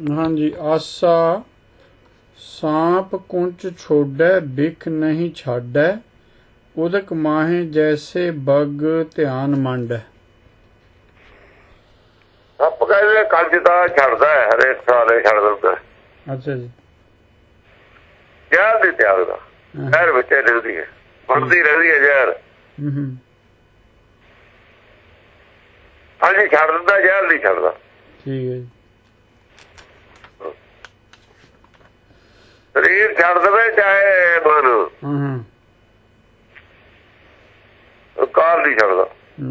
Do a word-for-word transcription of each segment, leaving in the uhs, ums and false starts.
हाँ जी। आसा सांप कुंच छोड़ै बिख नहीं छाड़ै उदक माहे जैसे बग ध्यान मंड। ਸੱਪ ਕਹਿੰਦੇ ਕੰਜ ਤਾਂ ਛੱਡਦਾ ਹੈ, ਹਰੇਕ ਸਾਲ ਇਹ ਛੱਡ ਦਿੰਦਾ। अच्छा जी। ਜ਼ਹਿਰ ਨਹੀਂ ਤਿਆਗਦਾ, ਜ਼ਹਿਰ ਵਿੱਚ ਰਹਿੰਦੀ ਹੈ, ਬਣਦੀ ਰਹਿੰਦੀ ਹੈ ਜ਼ਹਿਰ। ਹਾਂਜੀ ਛੱਡ ਦਿੰਦਾ, ਜ਼ਹਿਰ ਨਹੀਂ ਛੱਡਦਾ। ਠੀਕ ਹੈ ਜੀ। ਸਰੀਰ ਛੱਡ ਦੇਵੇ ਚਾਹੇ ਮਨ, ਕਾਲ ਨਹੀਂ ਛੱਡਦਾ।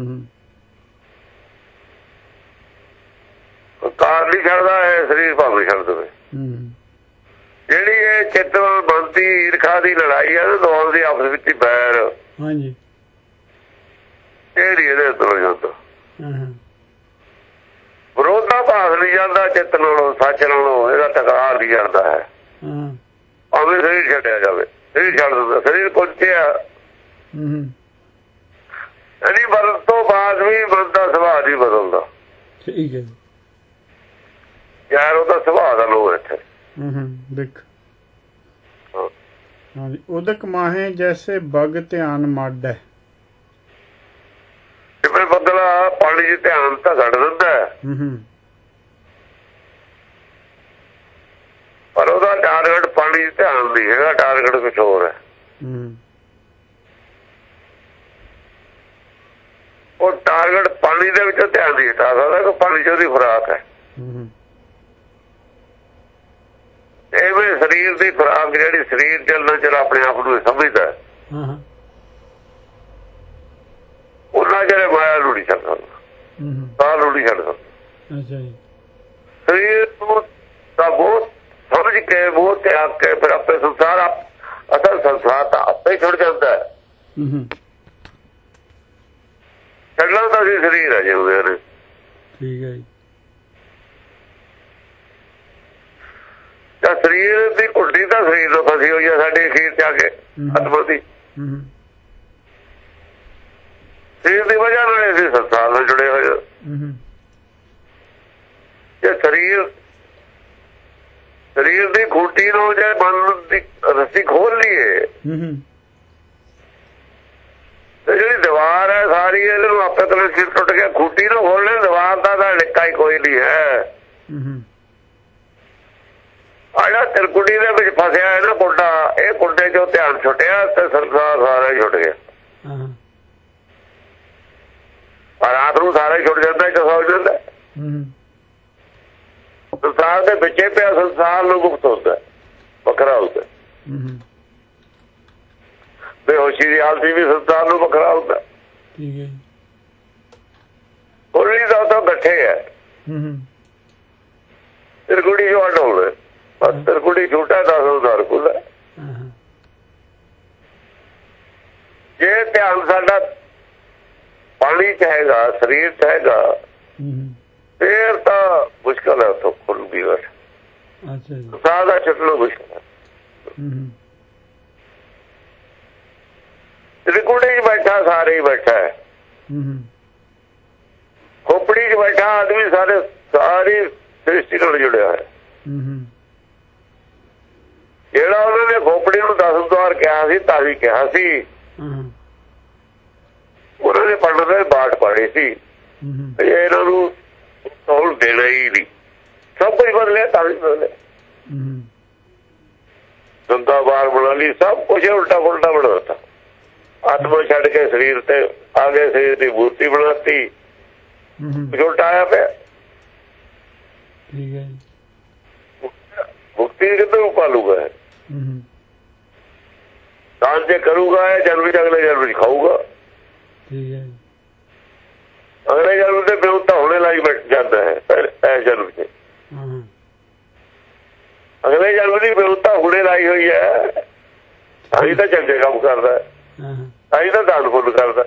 ਕਾਰ ਨਹੀਂ ਛੱਡਦਾ, ਇਹ ਸਰੀਰ ਭਾਵੇਂ ਛੱਡ ਦੇਵੇ। ਜਿਹੜੀ ਇਹ ਚਿੱਤ ਮਨ ਦੀ ਈਰਖਾ ਦੀ ਲੜਾਈ ਹੈ, ਦੋਹਾਂ ਦੀ ਆਪਸ ਵਿੱਚ ਬੈਰ, ਇਹ ਨਹੀਂ ਇਹਦੇ ਅੰਦਰੋਂ ਜਾਂਦਾ। ਵਿਰੋਧਾਭਾਸ ਨਹੀਂ ਜਾਂਦਾ ਚਿੱਤ ਨਾਲੋਂ, ਸੱਚ ਨਾਲੋਂ ਇਹਦਾ ਟਕਰਾਅ ਨਹੀਂ ਜਾਂਦਾ ਹੈ। ਭਾਵੇਂ ਸਰੀਰ ਛੱਡਿਆ ਜਾਵੇ, ਸਰੀਰ ਛੱਡ ਦਿੰਦਾ। ਸਰੀਰ ਕੁੰਚਿਆ ਇਹਦੀ ਬਦਲ ਤੋਂ ਬਾਅਦ ਵੀ ਮਨ ਦਾ ਸੁਭਾਅ ਨਹੀਂ ਬਦਲਦਾ। ਠੀਕ ਹੈ ਯਾਰ ਉਹਦਾ ਸੁਭਾਅ ਦਾ ਲੋਕ ਇੱਥੇ ਦੇਖ। ਹਾਂਜੀ। ਉਦਕ ਮਾਹੇ ਜੈਸੇ ਬਗ ਧਿਆਨ ਮੱਡ ਹੈ। ਜਿਵੇਂ ਬਦਲਾ ਪਾਣੀ ਚ ਧਿਆਨ ਤਾਂ ਛੱਡ ਦਿੰਦਾ, ਪਰ ਉਹਦਾ ਟਾਰਗੇਟ ਪਾਣੀ ਚ ਧਿਆਨ ਨਹੀਂ ਹੈਗਾ, ਟਾਰਗੇਟ ਕੁਛ ਹੋਰ ਹੈ। ਉਹ ਟਾਰਗੇਟ ਪਾਣੀ ਦੇ ਵਿੱਚੋਂ ਧਿਆਨ ਨਹੀਂ ਹਟਾ ਸਕਦਾ ਕਿ ਪਾਣੀ ਚ ਉਹਦੀ ਖੁਰਾਕ ਹੈ। ਐਵੇਂ ਸਰੀਰ ਦੀ ਖੁਰਾਕ ਜਿਹੜੀ ਸਰੀਰ ਚੱਲਣਾ ਚੱਲ ਆਪਣੇ ਆਪ ਨੂੰ ਸਮਝਦਾ, ਉਹਨਾਂ ਜਿਹੜੇ ਮਾਇਆ ਨੂੰ ਨਹੀਂ ਛੱਡ ਸਕਦਾ, ਸਾਹ ਨੂੰ ਨਹੀਂ ਛੱਡ ਸਕਦਾ। ਸਰੀਰ ਨੂੰ ਤਾਂ ਬਹੁਤ ਸਮਝ ਕੇ, ਬਹੁਤ ਤਿਆਗ ਕੇ ਫਿਰ ਆਪੇ ਸੰਸਾਰ, ਅਸਲ ਸੰਸਾਰ ਤਾਂ ਆਪੇ ਛੁੱਟ ਜਾਂਦਾ ਹੈ। ਛੱਡਣਾ ਤਾਂ ਸੀ ਸਰੀਰ ਹੈ ਜਿਉਂਦੇ ਨੇ। ਠੀਕ ਹੈ ਜੀ। ਤਾਂ ਸਰੀਰ ਦੀ ਘੁੱਟੀ ਤਾਂ ਸਰੀਰ ਨੂੰ ਫਸੀ ਹੋਈ ਹੈ ਸਾਡੀ ਅਖੀਰ ਚ ਆ ਕੇ ਆਤਮਾ ਦੀ। ਸਰੀਰ ਦੀ ਵਜ੍ਹਾ ਨਾਲ ਅਸੀਂ ਸੰਸਾਰ ਨਾਲ ਜੁੜੇ ਹੋਏ ਹਾਂ। ਜੇ ਸਰੀਰ ਸਰੀਰ ਦੀ ਖੂਟੀ ਨੂੰ ਜੇ ਮਨ ਦੀ ਰੱਸੀ ਖੋਲ ਲਈਏ ਤੇ ਜਿਹੜੀ ਦੀਵਾਰ ਹੈ ਸਾਰੀ ਇਹਨੂੰ ਆਪੇ ਤੋਂ ਸਿਰ ਟੁੱਟ ਗਿਆ। ਖੂਟੀ ਨੂੰ ਖੋਲਣੇ ਦੀਵਾਰ ਦਾ ਤਾਂ ਨਿੱਕਾ ਹੀ ਕੋਈ ਨਹੀਂ ਹੈ। ਆ ਜਿਹੜਾ ਤਿਰਕੁਟੀ ਦੇ ਵਿੱਚ ਫਸਿਆ ਹੈ ਨਾ ਕੁੰਡਾ, ਇਹ ਕੁੰਡੇ ਚੋਂ ਧਿਆਨ ਛੁੱਟਿਆ ਤੇ ਸੰਸਾਰ ਸਾਰਾ ਹੀ ਛੁੱਟ ਗਿਆ। ਪਰ ਰਾਤ ਨੂੰ ਸਾਰਾ ਹੀ ਛੁੱਟ ਜਾਂਦਾ, ਜੋ ਸੌ ਜਾਂਦਾ। ਸੰਸਾਰ ਦੇ ਵਿੱਚੇ ਪਿਆ ਸੰਸਾਰ ਨੂੰ ਮੁਕਤ ਹੁੰਦਾ, ਵੱਖਰਾ ਹੁੰਦਾ। ਬੇਹੋਸ਼ੀ ਦੀ ਹਾਲਤ ਵੀ ਸੰਸਾਰ ਨੂੰ ਵੱਖਰਾ ਹੁੰਦਾ। ਕੁਰਲੀ ਦਾ ਤਾਂ ਗੱਠੇ ਹੈ, ਤਿਰਕੁੜੀ ਜੋ ਅੱਡ ਹੋਣਾ। ਬਸ ਤਿਰਕੁੜੀ ਛੋਟਾ ਦਸ ਹਜ਼ਾਰ ਕੁੱਲ ਹੈ। ਜੇ ਧਿਆਨ ਸਾਡਾ ਪਾਣੀ ਚ ਹੈਗਾ, ਸਰੀਰ ਚ ਹੈਗਾ, ਫੇਰ ਤਾਂ ਮੁਸ਼ਕਿਲ ਹੈ ਉੱਥੋਂ ਖੁੱਲ ਵੀ ਬਸ। ਸਾਹ ਦਾ ਛੱਡਣਾ ਮੁਸ਼ਕਿਲ ਹੈ। ਤਿਰਕੁੜੀ ਚ ਬੈਠਾ ਸਾਰੇ ਹੀ ਬੈਠਾ ਹੈ, ਖੋਪੜੀ ਚ ਬੈਠਾ ਆਦਮੀ ਸਾਰੇ ਸਾਰੀ ਸ੍ਰਿਸ਼ਟੀ ਨਾਲ ਜੁੜਿਆ ਹੈ। ਜਿਹੜਾ ਉਹਨਾਂ ਨੇ ਖੋਪੜੀ ਨੂੰ ਦਸ ਦੁਆਰ ਕਿਹਾ ਸੀ, ਤਾਂ ਵੀ ਕਿਹਾ ਸੀ, ਉਹਨਾਂ ਨੇ ਪੰਡਤ ਦੇ ਬਾਟ ਪਾੜੀ ਸੀ। ਇਹਨਾਂ ਨੂੰ ਤੋਲ ਦੇਣਾ ਹੀ ਨਹੀਂ, ਸਭ ਕੁਝ ਬਦਲਿਆ, ਤਾਂ ਵੀ ਬਦਲਿਆ। ਦੰਦਾ ਬਾਰ ਬਣਾ ਲਈ, ਸਭ ਕੁਝ ਉਲਟਾ ਪੁਲਟਾ ਬਣਾ ਦਿੱਤਾ। ਆਤਮਾ ਛੱਡ ਕੇ ਸਰੀਰ ਤੇ ਆ ਗਏ, ਸਰੀਰ ਦੀ ਮੂਰਤੀ ਬਣਾਤੀ, ਉਲਟਾ ਆਇਆ ਪਿਆ। ਮੁਕਤੀ ਕਿੱਧਰੋਂ ਪਾਲੂਗਾ? ਦਾਨ ਜੇ ਕਰੂਗਾ ਇਹ ਜਨਮ ਵਿੱਚ, ਅਗਲੇ ਜਨਮ ਵਿੱਚ ਖਾਊਗਾ। ਅਗਲੇ ਜਨਮ ਦੇ ਵਿਰੋਧਤਾ ਹੋਣੇ ਲਾਈ ਬੈਠ ਜਾਂਦਾ ਹੈ। ਇਸ ਜਨਮ ਚ ਅਗਲੇ ਜਨਮ ਦੀ ਵਿਰੋਧਤਾ ਹੁਣੇ ਲਾਈ ਹੋਈ ਹੈ। ਅਸੀਂ ਤਾਂ ਚੰਗੇ ਕੰਮ ਕਰਦਾ, ਅਸੀਂ ਤਾਂ ਦਾਨ ਪੁੰਨ ਕਰਦਾ।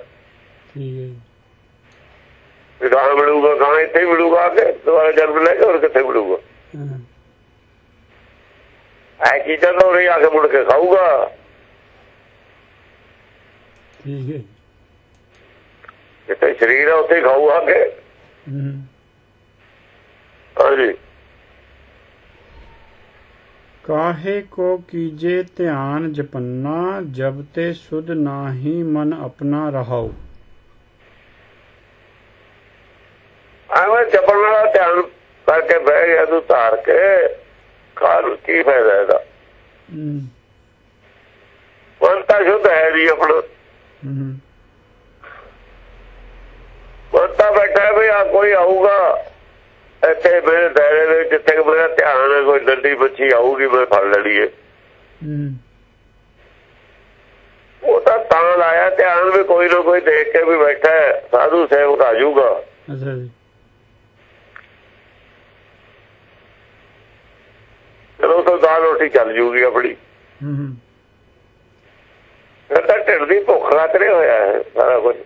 ਗਾਂ ਮਿਲੂਗਾ, ਗਾਂ ਇੱਥੇ ਹੀ ਮਿਲੂਗਾ, ਆ ਕੇ ਦੁਬਾਰਾ ਜਨਮ ਲੈ ਕੇ ਹੋਰ ਕਿੱਥੇ ਮਿਲੂਗਾ? ਇਹ ਚੀਜ਼ਾਂ ਤਾਂ ਉਰੇ ਆ ਕੇ ਮੁੜ ਕੇ ਖਾਊਗਾ। ਜਿੱਥੇ ਸਰੀਰ ਆ ਉੱਥੇ ਖਾਊ ਆ ਕੇ। ਹਾਂਜੀ काहे को कीजे ध्यान जपन्ना जब ते सुध नाही मन अपना रहाओ। ਐਵੇਂ ਜਪਣ ਵਾਲਾ ਧਿਆਨ ਕਰਕੇ ਬਹਿ ਗਿਆ ਤੂੰ ਧਾਰ ਕੇ, ਕਾਹਨੂੰ ਕੀ ਫਾਇਦਾ ਇਹਦਾ। ਮਨ ਤਾਂ ਸ਼ੁੱਧ ਹੈ ਜੀ ਆਪਣਾ, ਮਨ ਤਾਂ ਬੈਠਾ ਵੀ ਆ ਕੋਈ ਆਊਗਾ ਇੱਥੇ ਮੇਰੇ ਦਾਇਰੇ ਦੇ ਜਿੱਥੇ ਮੇਰਾ ਧਿਆਨ ਹੈ, ਕੋਈ ਡੰਡੀ ਬੱਚੀ ਆਊਗੀ ਮੈਂ ਫੜ ਲੈਣੀ ਹੈ। ਉਹ ਤਾਂ ਤਾਂ ਲਾਇਆ ਧਿਆਨ ਵੀ ਕੋਈ ਨਾ ਕੋਈ ਦੇਖ ਕੇ ਵੀ ਬੈਠਾ ਸਾਧੂ ਸੇਵਕ ਆ ਜਾਊਗਾ। ਚਲੋ ਤਾਂ ਦਾਲ ਰੋਟੀ ਚੱਲ ਜੂਗੀ ਆਪਣੀ। ਫਿਰ ਤਾਂ ਢਿੱਡ ਦੀ ਭੁੱਖ ਖਾਤਰੇ ਹੋਇਆ ਹੈ ਸਾਰਾ ਕੁਝ।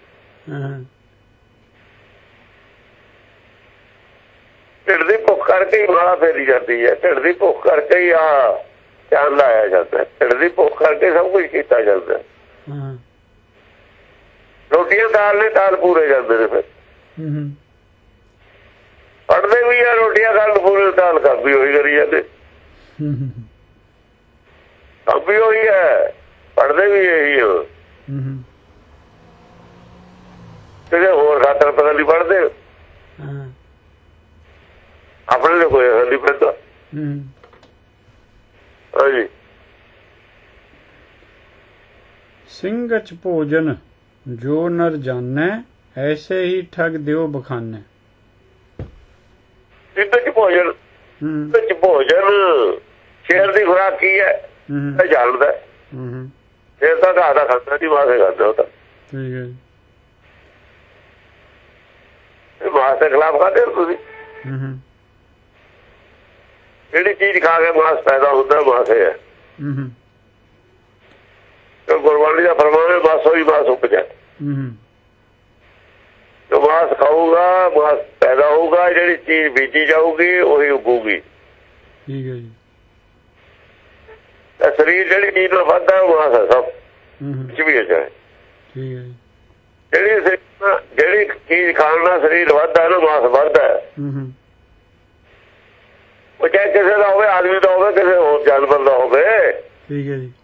ਢਿੱਡ ਦੀ ਭੁੱਖ ਕਰਕੇ ਹੀ ਮਾਲਾ ਫੇਰੀ ਜਾਂਦੀ ਹੈ, ਢਿੱਡ ਦੀ ਭੁੱਖ ਕਰਕੇ ਹੀ ਆ ਧਿਆਨ ਲਾਇਆ ਜਾਂਦਾ, ਢਿੱਡ ਦੀ ਭੁੱਖ ਕਰਕੇ ਸਭ ਕੁਝ ਕੀਤਾ ਜਾਂਦਾ। ਰੋਟੀਆਂ ਦਾਲ ਨੇ ਦਾਲ ਪੂਰੇ ਜਾਂਦੇ ਨੇ। ਫਿਰ ਪੜ੍ਹਦੇ ਵੀ ਆ ਰੋਟੀਆਂ ਖਾਣ ਪੂਰੇ ਦਾਲ ਕਾਬੀ ਹੋਈ ਕਰੀ ਜਾਂਦੇ, ਕਾਬੀ ਹੋਈ ਹੈ, ਪੜ੍ਹਦੇ ਵੀ ਇਹੀ ਹੋ। ਕਿਸੇ ਹੋਰ ਖਾਤਰ ਪਤਾ ਨਹੀਂ ਪੜ੍ਹਦੇ, ਆਪਣੇ ਕੋਈ ਅਸਰ ਨਹੀਂ ਪੈਂਦਾ। ਹਾਂਜੀ। ਸਿੰਘ च भोजन जो नर जाने ऐसे ही ठग दियो बखाने। ਸਿੰਘ ਚ ਭੋਜਨ, ਚ ਭੋਜਨ ਸ਼ੇਰ ਦੀ ਖੁਰਾਕ ਕੀ ਹੈ ਇਹ ਜਾਣਦਾ। ਸ਼ੇਰ ਤਾਂ ਘਾਹ ਦਾ ਖਾਂਦਾ ਨਹੀਂ, ਮਾਸੇ ਖਾਂਦਾ ਉਹ ਤਾਂ। ਮਾਸ ਦੇ ਖਿਲਾਫ ਖਾਂਦੇ ਹੋ ਤੁਸੀਂ? ਜਿਹੜੀ ਚੀਜ਼ ਖਾ ਕੇ ਮਾਸ ਪੈਦਾ ਹੁੰਦਾ ਮਾਸੇ ਹੈ। ਗੁਰਬਾਣੀ ਦਾ ਫਰਮਾਨ ਹੈ ਮਾਸ ਹੋਈ ਮਾਸ ਉਪਜੈ। ਜੋ ਮਾਸ ਖਾਊਗਾ ਮਾਸ ਪੈਦਾ ਹੋਊਗਾ, ਜਿਹੜੀ ਚੀਜ਼ ਬੀਜੀ ਜਾਊਗੀ ਉਹੀ ਉਗੂਗੀ। ਠੀਕ ਹੈ ਜੀ। ਸਰੀਰ ਜਿਹੜੀ ਚੀਜ਼ ਨਾਲ ਵੱਧਦਾ ਉਹ ਮਾਸ ਹੈ ਸਭ ਕੁਝ ਵੀ ਹੈ। ਠੀਕ ਹੈ। ਜਿਹੜੀ ਜਿਹੜੀ ਚੀਜ਼ ਖਾਣ ਨਾਲ ਸਰੀਰ ਵੱਧਦਾ ਨਾ ਮਾਸ ਵੱਧਦਾ ਹੈ। ਉਹ ਚਾਹੇ ਕਿਸੇ ਦਾ ਹੋਵੇ, ਆਦਮੀ ਦਾ ਹੋਵੇ, ਕਿਸੇ ਹੋਰ ਜਾਨਵਰ ਦਾ ਹੋਵੇ। ਠੀਕ ਹੈ ਜੀ।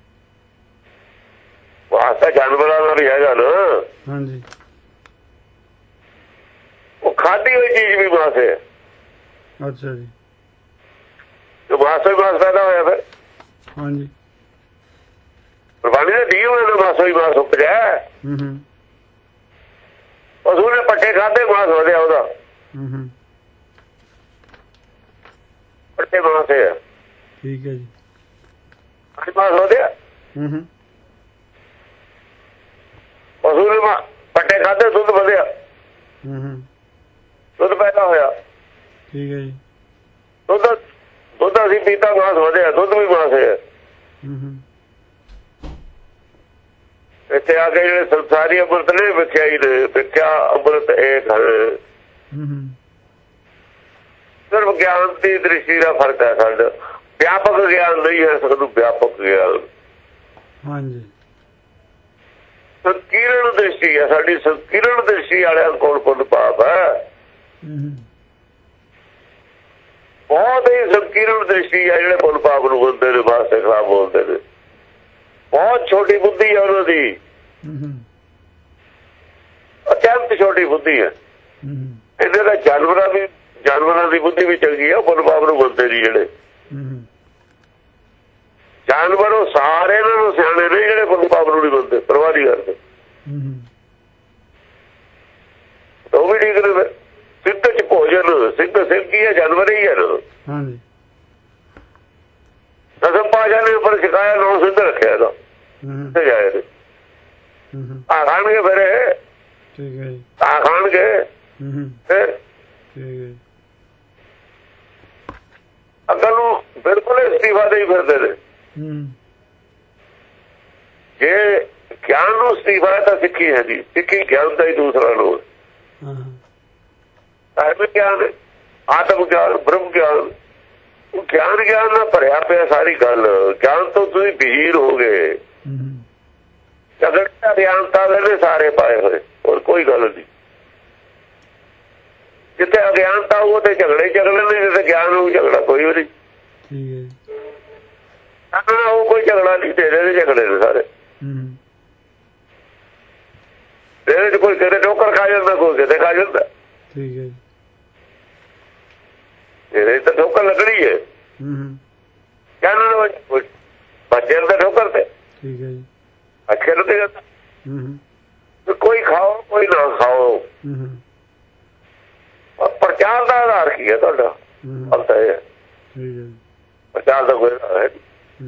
ਮਾਸ ਤਾਂ ਜਾਨਵਰਾਂ ਦਾ ਵੀ ਹੈਗਾ ਨਾ। ਹਾਂਜੀ। ਉਹ ਖਾਧੀ ਹੋਈ ਚੀਜ਼ ਵੀ ਮਾਸ ਹੈ। ਅੱਛਾ ਜੀ। ਤੇ ਮਾਸ ਹੋਈ ਮਾਸ ਪੈਦਾ ਹੋਇਆ ਫਿਰ। ਹਾਂਜੀ। ਗੁਰਬਾਣੀ ਦੇ ਦੀ ਹੋਏ ਨੇ ਮਾਸ ਹੋਈ ਮਾਸ ਉਪਜਿਆ। ਪਸ਼ੂ ਨੇ ਪੱਠੇ ਖਾਧੇ ਮਾਸ ਵਧਿਆ ਉਹਦਾ। ਪੱਠੇ ਮਾਸ ਹੈ। ਠੀਕ ਹੈ ਜੀ। ਮਾਸ ਵਧਿਆ। ਪਸ਼ੂ ਨੇ ਪੱਠੇ ਖਾਧੇ ਦੁੱਧ ਵਧਿਆ, ਦੁੱਧ ਪੈਦਾ ਹੋਇਆ। ਠੀਕ ਹੈ ਜੀ। ਦੁੱਧ ਦੁੱਧ ਅਸੀਂ ਪੀਤਾ ਮਾਸ ਵਧਿਆ, ਦੁੱਧ ਵੀ ਮਾਸ ਹੈ। ਇੱਥੇ ਆ ਕੇ ਜਿਹੜੇ ਸੰਸਾਰੀ ਅੰਮ੍ਰਿਤ ਨੇ ਵਿਖਿਆ ਹੀ ਨੇ, ਵਿਖਿਆ ਅੰਮ੍ਰਿਤ ਏਕ ਹੈ। ਸਿਰਫ ਗਿਆਨ ਦੀ ਦ੍ਰਿਸ਼ਟੀ ਦਾ ਫਰਕ ਹੈ ਸਾਡਾ। ਵਿਆਪਕ ਗਿਆਨ ਨਹੀਂ ਹੈ ਸਾਨੂੰ, ਵਿਆਪਕ ਗਿਆਨ। ਹਾਂਜੀ। ਸੰਕੀਰਣ ਦ੍ਰਿਸ਼ਟੀ ਹੈ ਸਾਡੀ। ਸੰਕੀਰਣ ਦ੍ਰਿਸ਼ਟੀ ਵਾਲਿਆਂ ਕੋਲ ਪੁੰਨ ਪਾਪ ਹੈ। ਬਹੁਤ ਹੀ ਸੰਕੀਰਣ ਦ੍ਰਿਸ਼ਟੀ ਹੈ ਜਿਹੜੇ ਪੁੰਨ ਪਾਪ ਨੂੰ ਬੋਲਦੇ ਨੇ, ਵਾਸਤੇ ਖਿਲਾਫ ਬੋਲਦੇ ਨੇ। ਬਹੁਤ ਛੋਟੀ ਬੁੱਧੀ ਹੈ ਉਹਨਾਂ ਦੀ, ਅਤਿਅੰਤ ਛੋਟੀ ਬੁੱਧੀ ਹੈ। ਇਹਦੇ ਦਾ ਜਾਨਵਰਾਂ ਦੀ ਜਾਨਵਰਾਂ ਦੀ ਬੁੱਧੀ ਵੀ ਚੰਗੀ ਹੈ, ਪੁੰਨ ਪਾਪ ਨੂੰ ਬੋਲਦੇ ਨਹੀਂ ਜਿਹੜੇ ਜਾਨਵਰ। ਉਹ ਸਾਰੇ ਇਹਨਾਂ ਨੂੰ ਸਿਆਣੇ ਨੇ ਜਿਹੜੇ ਪੁੰਨ ਪਾਪ ਨੂੰ ਨਹੀਂ ਬੋਲਦੇ, ਪਰਵਾਹ ਨਹੀਂ ਕਰਦੇ। ਉਹ ਵੀ ਠੀਕ ਨੇ। ਸਿੰਘ ਚ ਭੋਜਨ, ਸਿੰਘ ਸਿੰਘ ਕੀ ਹੈ? ਜਾਨਵਰ ਹੀ ਹੈ ਨਾ। ਦਸਮ ਪਾਸ਼ਾ ਨੇ ਉੱਪਰ ਸਿਖਾਇਆ, ਨੌ ਸਿੰਘ ਰੱਖਿਆ ਇਹਦਾ। ਜਾਏ ਆ ਖਾਣਗੇ ਫਿਰ ਇਹ ਆ ਖਾਣਗੇ ਫਿਰ ਅਕਲ ਨੂੰ ਬਿਲਕੁਲ ਇਸਤੀਫਾ ਦੇ ਹੀ ਫਿਰਦੇ ਨੇ। ਜੇ ਗਿਆਨ ਨੂੰ ਇਸਤੀਫਾ ਤਾਂ ਸਿੱਖੀ ਹੈ ਜੀ। ਸਿੱਖੀ ਗਿਆਨ ਦਾ ਹੀ ਦੂਸਰਾ ਲੋਕ ਆਤਮ ਗਿਆਨ, ਆਤਮ ਗਿਆਨ, ਬ੍ਰਹਮ ਗਿਆਨ। ਉਹ ਗਿਆਨ ਗਿਆਨ ਨਾਲ ਭਰਿਆ ਪਿਆ ਸਾਰੀ ਗੱਲ। ਗਿਆਨ ਤੋਂ ਤੁਸੀਂ ਬਹੀਰ ਹੋ ਗਏ। ਝਗੜੇ ਦਾ ਅਗਿਆਨਤਾ ਦੇ ਸਾਰੇ ਪਾਏ ਹੋਏ, ਹੋਰ ਕੋਈ ਗੱਲ ਨਹੀਂ। ਜਿੱਥੇ ਅਗਿਆਨਤਾ ਉਹ ਤੇ ਝਗੜੇ ਝਗੜੇ ਨੇ, ਜਿੱਥੇ ਗਿਆਨ ਨੂੰ ਝਗੜਾ ਕੋਈ ਵੀ ਨਹੀਂ। ਉਹ ਕੋਈ ਝਗੜਾ ਨਹੀਂ, ਤੇਰੇ ਦੇ ਝਗੜੇ ਨੇ ਸਾਰੇ। ਇਹਦੇ ਚ ਕੋਈ ਕਿਤੇ ਠੋਕਰ ਖਾ ਜਾਂਦਾ, ਕੋਈ ਕਿਤੇ ਖਾ ਜਾਂਦਾ। ਠੀਕ ਹੈ, ਇਹਦੇ ਤਾਂ ਠੋਕਰ ਲੱਗਣੀ ਹੈ। ਕਹਿੰਦੇ ਬੱਚੇ ਨੂੰ ਤਾਂ ਠੋਕਰ ਤੇ। ਠੀਕ ਹੈ ਜੀ, ਅੱਛੇ ਨੂੰ ਤੇ ਜਾਂਦਾ। ਕੋਈ ਖਾਓ ਕੋਈ ਨਾ ਖਾਓ, ਪ੍ਰਚਾਰ ਦਾ ਆਧਾਰ ਕੀ ਹੈ ਤੁਹਾਡਾ? ਪਤਾ ਇਹ ਪ੍ਰਚਾਰ ਦਾ ਕੋਈ ਆਧਾਰ ਹੈ?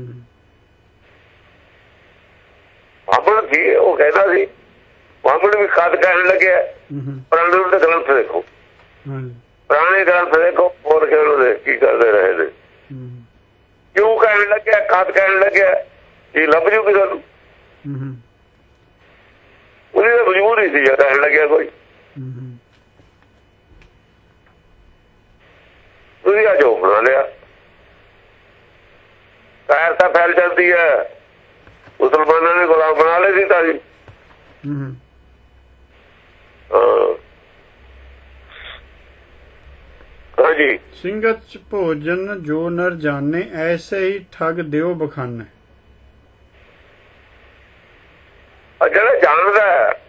ਬਾਬਲ ਸੀ, ਉਹ ਕਹਿੰਦਾ ਸੀ, ਬਾਬਲ ਵੀ ਕਦ ਕਹਿਣ ਲੱਗਿਆ ਪੁਰਾਣੇ ਦੇ ਗ੍ਰੰਥ ਦੇਖੋ, ਪੁਰਾਣੇ ਗ੍ਰੰਥ ਦੇਖੋ, ਹੋਰ ਕਿਹੜੇ ਕੀ ਕਰਦੇ ਰਹੇ ਨੇ, ਕਿਉਂ ਕਹਿਣ ਲੱਗਿਆ, ਕਦ ਕਹਿਣ ਲੱਗਿਆ, ਇਹ ਲੱਭ ਜੂਗੀ ਤੁਹਾਨੂੰ। ਉਹਦੀ ਤਾਂ ਮਜਬੂਰੀ ਸੀ ਜਾਂ ਕਹਿਣ ਲੱਗਿਆ ਕੋਈ। ਤੁਸੀਂ ਅੱਜ ਉਹ ਬਣਾ ਲਿਆ, ਪੈਰ ਤਾਂ ਫੈਲ ਜਾਂਦੀ ਹੈ। ਮੁਸਲਮਾਨਾਂ ਨੇ ਗੁਲਾਮ ਬਣਾ ਲਏ ਸੀ ਤਾਂ ਜੀ। ਹਾਂਜੀ, ਸਿੰਘਤ ਚ ਭੋਜਨ ਜੋ ਨਰ ਜਾਣੇ, ਐਸੇ ਹੀ ਠੱਗ ਦਿਓ ਬਖਾਨੇ। ਜਿਹੜਾ ਜਾਣਦਾ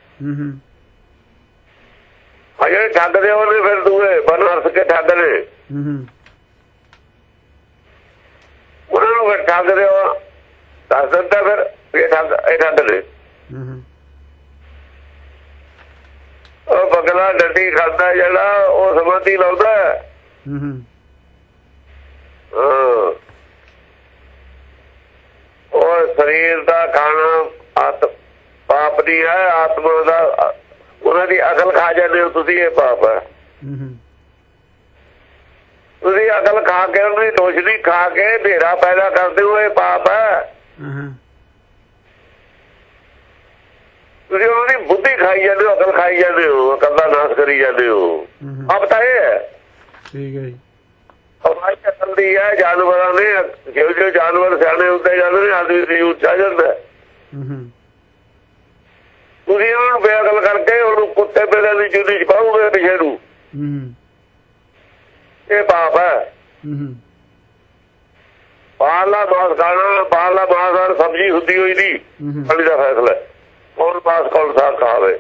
ਜਿਹੜੇ ਠੱਗਦੇ ਉਹਨੇ ਫਿਰ ਦੂਏ ਬਨਰਸ ਕੇ ਠੱਗ ਨੇ, ਉਹਨਾਂ ਨੂੰ ਫਿਰ ਠੱਗ ਦਿਓ ਦੱਸ ਦਿੰਦਾ, ਫਿਰ ਇਹ ਠੱਗ ਇਹ ਠੱਗ ਨੇ। ਉਹ ਬਗਲਾ ਡੱਡੀ ਖਾਂਦਾ ਜਿਹੜਾ, ਉਹ ਸਮਾਧੀ ਲਾਉਂਦਾ। ਉਹ ਸਰੀਰ ਦਾ ਖਾਣਾ ਪਾਪ ਨਹੀਂ ਹੈ, ਆਤਮਾ ਦਾ। ਉਹਨਾਂ ਦੀ ਅਕਲ ਖਾ ਜਾਂਦੇ ਹੋ ਤੁਸੀਂ, ਇਹ ਪਾਪ ਹੈ। ਤੁਸੀਂ ਅਕਲ ਖਾ ਕੇ ਉਹਨਾਂ ਦੀ ਰੋਸ਼ਨੀ ਖਾ ਕੇ ਹਨੇਰਾ ਪੈਦਾ ਕਰਦੇ ਹੋ, ਇਹ ਪਾਪ ਹੈ। ਤੁਸੀਂ ਉਹਨਾਂ ਦੀ ਬੁੱਧੀ ਖਾਈ ਜਾਂਦੇ ਹੋ, ਅਕਲ ਖਾਈ ਜਾਂਦੇ ਹੋ, ਅਕਲ ਦਾ ਨਾਸ਼ ਕਰੀ ਜਾਂਦੇ ਹੋ। ਆਪ ਤਾਂ ਇਹ ਹੈ। ਠੀਕ ਹੈ ਜੀ, ਹਮਾਰੀ ਅਕਲ ਦੀ ਹੈ। ਜਾਨਵਰਾਂ ਨੇ ਜਿਹੋ ਜਿਹੇ ਜਾਨਵਰ ਸਿਆਣੇ ਹੁੰਦੇ ਜਾਂਦੇ ਨੇ, ਆਦਮੀ ਦੀ ਯੂਥ ਆ ਜਾਂਦਾ। ਤੁਸੀਂ ਉਹਨਾਂ ਨੂੰ ਬੇਅਕਲ ਕਰਕੇ ਉਹਨੂੰ ਕੁੱਤੇ ਪੇੜੇ ਦੀ ਜੂਨੀ ਚ ਪਾਉਂਗੇ ਪਿਛੇ ਨੂੰ, ਇਹ ਪਾਪ ਹੈ। ਬਾਹਰਲਾ ਮਾਸ ਖਾਣਾ, ਬਾਹਰਲਾ ਮਾਸ ਸਬਜ਼ੀ ਹੁੰਦੀ ਹੋਈ ਨਹੀਂ, ਸਾਡੀ ਦਾ ਫੈਸਲਾ ਕੌਣ ਮਾਸ ਕੌਣ ਸਾਗ ਖਾਵੇ।